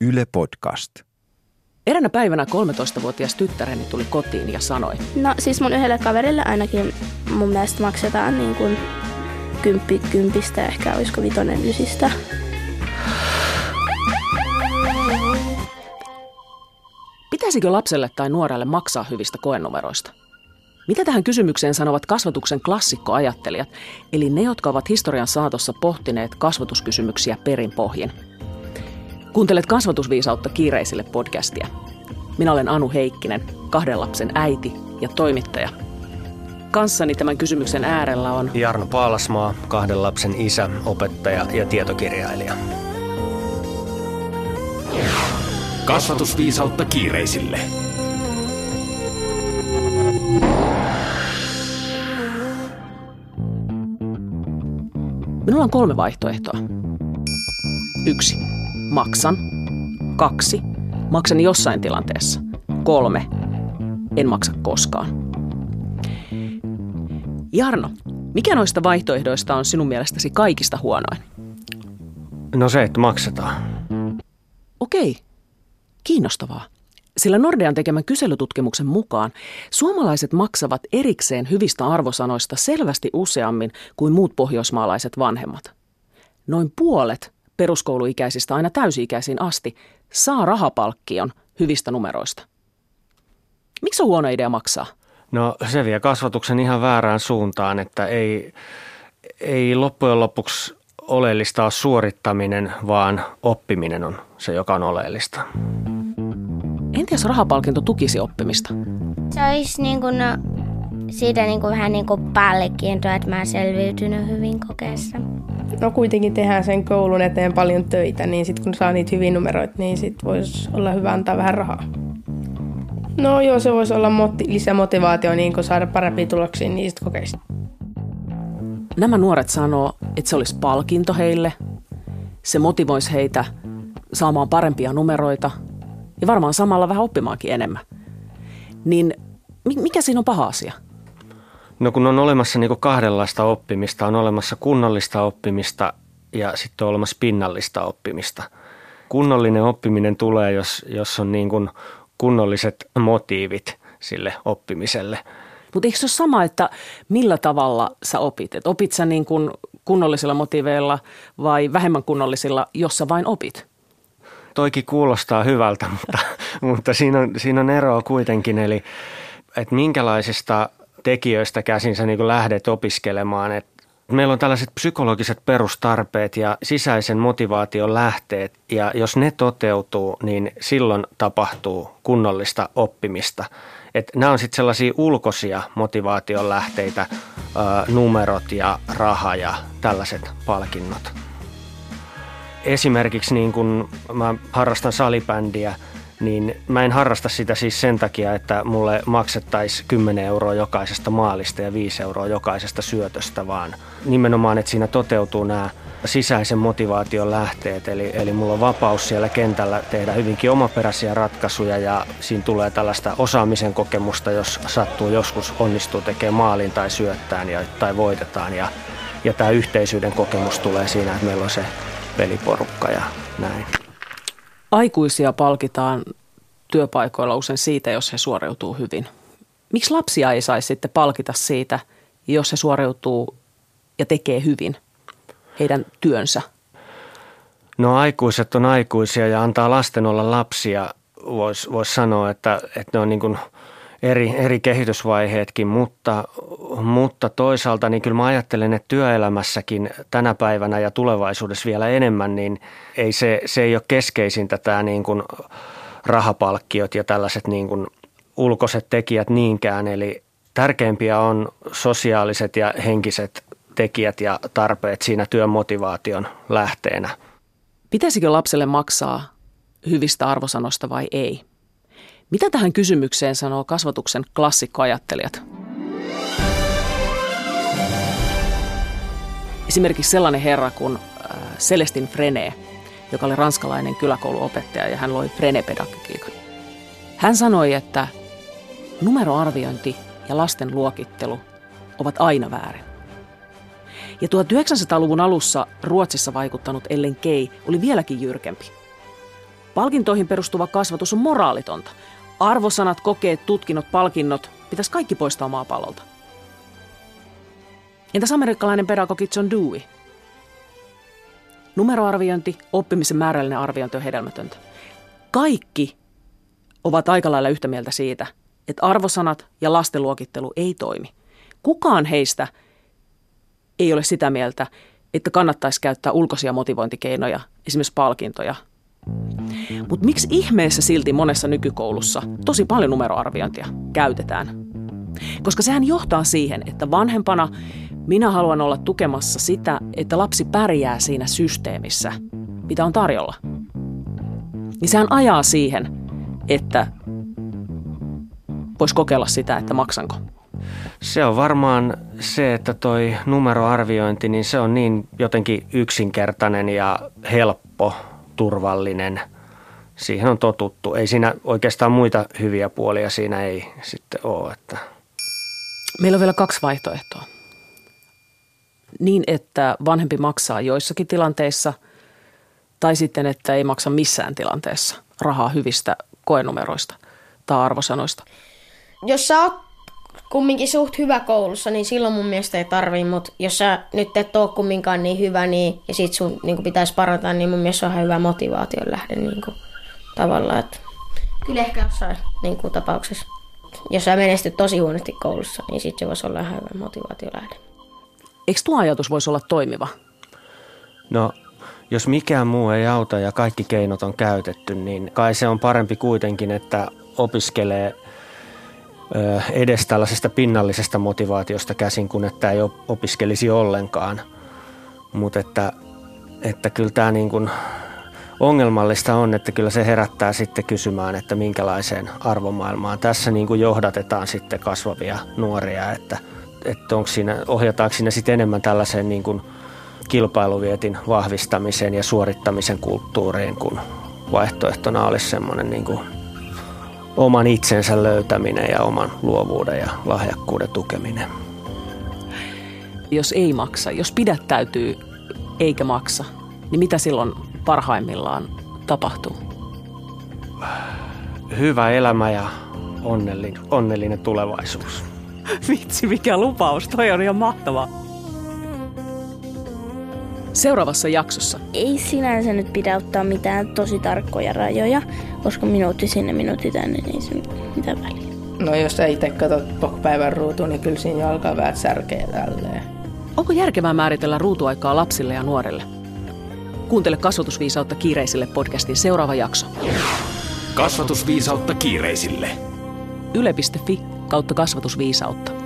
Yle Podcast. Eräänä päivänä 13-vuotias tyttäreni tuli kotiin ja sanoi: No siis mun yhdelle kaverille ainakin mun mielestä maksetaan niin kuin 10 kympistä, ehkä olisiko 5 ysistä. Pitäisikö lapselle tai nuorelle maksaa hyvistä koenumeroista? Mitä tähän kysymykseen sanovat kasvatuksen klassikkoajattelijat, eli ne, jotka ovat historian saatossa pohtineet kasvatuskysymyksiä perin pohjin? Kuuntelet Kasvatusviisautta kiireisille podcastia. Minä olen Anu Heikkinen, 2 lapsen äiti ja toimittaja. Kanssani tämän kysymyksen äärellä on Jarno Paalasmaa, 2 lapsen isä, opettaja ja tietokirjailija. Kasvatusviisautta kiireisille. Minulla on 3 vaihtoehtoa. 1. Maksan. 2. Maksan jossain tilanteessa. 3. En maksa koskaan. Jarno, mikä noista vaihtoehdoista on sinun mielestäsi kaikista huonoin? No se, että maksetaan. Okei, kiinnostavaa. Sillä Nordean tekemän kyselytutkimuksen mukaan suomalaiset maksavat erikseen hyvistä arvosanoista selvästi useammin kuin muut pohjoismaalaiset vanhemmat. Noin puolet peruskouluikäisistä aina täysi-ikäisiin asti saa rahapalkkion hyvistä numeroista. Miksi on huono idea maksaa? No se vie kasvatuksen ihan väärään suuntaan, että ei loppujen lopuksi oleellista ole suorittaminen, vaan oppiminen on se, joka on oleellista. Entä jos rahapalkinto tukisi oppimista? Se olisi siitä vähän niin kuin palkintoa, että mä oon selviytynyt hyvin kokeessa. No kuitenkin tehdään sen koulun eteen paljon töitä, niin sitten kun saa niitä hyviä numeroita, niin sitten voisi olla hyvä antaa vähän rahaa. No joo, se voisi olla lisämotivaatio niin kun saada parempia tuloksia niistä kokeista. Nämä nuoret sanoo, että se olisi palkinto heille, se motivoisi heitä saamaan parempia numeroita ja varmaan samalla vähän oppimaankin enemmän. Niin mikä siinä on paha asia? No kun on olemassa niin kuin 2 oppimista, on olemassa kunnollista oppimista ja sitten on olemassa pinnallista oppimista. Kunnollinen oppiminen tulee, jos on niin kuin kunnolliset motiivit sille oppimiselle. Mutta eikö se ole sama, että millä tavalla sä opit? Et opit sä niin kuin kunnollisilla motiiveilla vai vähemmän kunnollisilla, jos sä vain opit? Toikin kuulostaa hyvältä, mutta siinä on eroa kuitenkin, eli että minkälaisista tekijöistä käsin sä niin kuin lähdet opiskelemaan. Et meillä on tällaiset psykologiset perustarpeet ja sisäisen motivaation lähteet, ja jos ne toteutuu, niin silloin tapahtuu kunnollista oppimista. Nämä on sitten sellaisia ulkoisia motivaation lähteitä, numerot ja raha ja tällaiset palkinnot. Esimerkiksi niin kun mä harrastan salibändiä, niin mä en harrasta sitä siis sen takia, että mulle maksettaisiin 10 € jokaisesta maalista ja 5 € jokaisesta syötöstä, vaan nimenomaan, että siinä toteutuu nämä sisäisen motivaation lähteet. Eli mulla on vapaus siellä kentällä tehdä hyvinkin omaperäisiä ratkaisuja ja siinä tulee tällaista osaamisen kokemusta, jos sattuu joskus onnistuu tekemään maalin tai syöttään tai voitetaan. Ja tämä yhteisyyden kokemus tulee siinä, että meillä on se peliporukka ja näin. Aikuisia palkitaan työpaikoilla usein siitä, jos he suoriutuu hyvin. Miksi lapsia ei saisi sitten palkita siitä, jos he suoriutuu ja tekee hyvin heidän työnsä? No aikuiset on aikuisia ja antaa lasten olla lapsia. Vois sanoa, että ne on niin kuin eri kehitysvaiheetkin, mutta toisaalta niin kyllä mä ajattelen, että työelämässäkin tänä päivänä ja tulevaisuudessa vielä enemmän, niin se ei ole keskeisintä tämä niin kuin rahapalkkiot ja tällaiset niin kuin ulkoiset tekijät niinkään. Eli tärkeimpiä on sosiaaliset ja henkiset tekijät ja tarpeet siinä työmotivaation lähteenä. Pitäisikö lapselle maksaa hyvistä arvosanoista vai ei? Mitä tähän kysymykseen sanoo kasvatuksen klassikkoajattelijat? Esimerkiksi sellainen herra kuin Celestin Frenet, joka oli ranskalainen kyläkouluopettaja ja hän loi Frenet-pedagogiikan. Hän sanoi, että numeroarviointi ja lasten luokittelu ovat aina väärin. Ja 1900-luvun alussa Ruotsissa vaikuttanut Ellen Key oli vieläkin jyrkempi. Palkintoihin perustuva kasvatus on moraalitonta. Arvosanat, kokeet, tutkinnot, palkinnot pitäisi kaikki poistaa maapallolta. Entäs amerikkalainen pedagogi John Dewey? Numeroarviointi, oppimisen määrällinen arviointi on hedelmätöntä. Kaikki ovat aika lailla yhtä mieltä siitä, että arvosanat ja lastenluokittelu ei toimi. Kukaan heistä ei ole sitä mieltä, että kannattaisi käyttää ulkoisia motivointikeinoja, esimerkiksi palkintoja. Mutta miksi ihmeessä silti monessa nykykoulussa tosi paljon numeroarviointia käytetään? Koska sehän johtaa siihen, että vanhempana minä haluan olla tukemassa sitä, että lapsi pärjää siinä systeemissä, mitä on tarjolla. Niin sehän ajaa siihen, että voisi kokeilla sitä, että maksanko. Se on varmaan se, että toi numeroarviointi, niin se on niin jotenkin yksinkertainen ja helppo, turvallinen. Siihen on totuttu. Ei siinä oikeastaan muita hyviä puolia siinä ei sitten ole. Että. Meillä on vielä 2 vaihtoehtoa. Niin, että vanhempi maksaa joissakin tilanteissa tai sitten, että ei maksa missään tilanteessa rahaa hyvistä koenumeroista tai arvosanoista. Jos sä oot kumminkin suht hyvä koulussa, niin silloin mun mielestä ei tarvii, mutta jos sä nyt et oo kumminkaan niin hyvä niin, ja sit sun niin pitäisi parantaa, niin mun mielestä se on ihan hyvä motivaation lähde niin tavallaan. Että kyllä ehkä jossain niin tapauksessa, jos sä menestyt tosi huonosti koulussa, niin sit se voisi olla ihan hyvä motivaation lähde. Eikö tuo ajatus voisi olla toimiva? No, jos mikään muu ei auta ja kaikki keinot on käytetty, niin kai se on parempi kuitenkin, että opiskelee edes tällaisesta pinnallisesta motivaatiosta käsin, kun että ei opiskelisi ollenkaan. Mutta että kyllä tämä niin kuin ongelmallista on, että kyllä se herättää sitten kysymään, että minkälaiseen arvomaailmaan tässä niin kuin johdatetaan sitten kasvavia nuoria, että ohjataanko siinä sitten enemmän tällaiseen niin kuin kilpailuvietin vahvistamiseen ja suorittamisen kulttuuriin, kun vaihtoehtona olisi semmoinen niin kuin oman itsensä löytäminen ja oman luovuuden ja lahjakkuuden tukeminen. Jos ei maksa, jos pidättäytyy eikä maksa, niin mitä silloin parhaimmillaan tapahtuu? Hyvä elämä ja onnellinen tulevaisuus. Vitsi, mikä lupaus. Toi on ihan mahtavaa. Seuraavassa jaksossa. Ei sinänsä nyt pidä ottaa mitään tosi tarkkoja rajoja, koska minuutti sinne, minuutti tänne, niin ei se mitään väliä. No jos sä itse katsot koko päivän ruutuun, niin kyllä siinä alkaa vähän särkeä tälleen. Onko järkevää määritellä ruutuaikaa lapsille ja nuorille? Kuuntele Kasvatusviisautta kiireisille podcastin seuraava jakso. Kasvatusviisautta kiireisille. Yle.fi/kasvatusviisautta.